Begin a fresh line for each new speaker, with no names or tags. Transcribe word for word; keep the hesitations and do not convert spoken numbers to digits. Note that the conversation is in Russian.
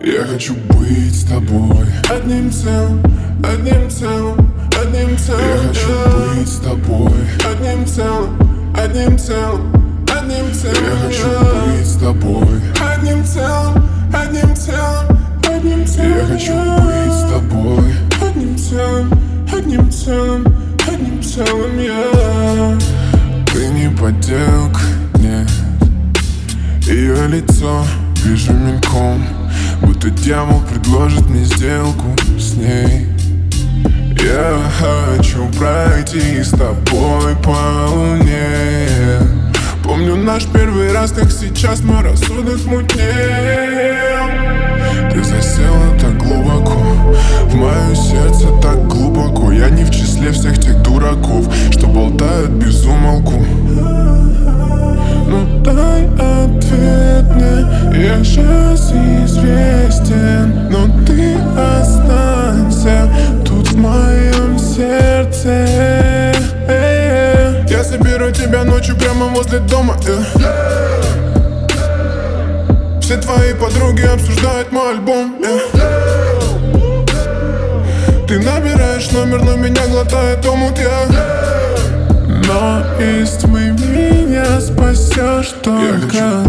Я хочу быть с тобой одним целым, одним целым, одним целым. Я хочу быть с тобой одним целым, одним целым, одним целым. Я хочу быть с тобой одним целым, одним целым, одним целым. Я хочу быть с тобой одним целым, одним целым, одним целым. Я. Ты не подделка, нет. Ее лицо вижу мельком, будто дьявол предложит мне сделку с ней. Я хочу пройти с тобой по луне. Помню наш первый раз, как сейчас мой рассудок мутнел. Ты засела так глубоко в мое сердце, так глубоко. Я не в числе всех тех дураков, что болтают без умолку. Ну дай ответ мне, я сейчас известен, но ты останься тут в моем сердце. Я соберу тебя ночью прямо возле дома. Все твои подруги обсуждают мой альбом. Ты набираешь номер, но меня глотает омут, я. Но из тьмы меня спасешь только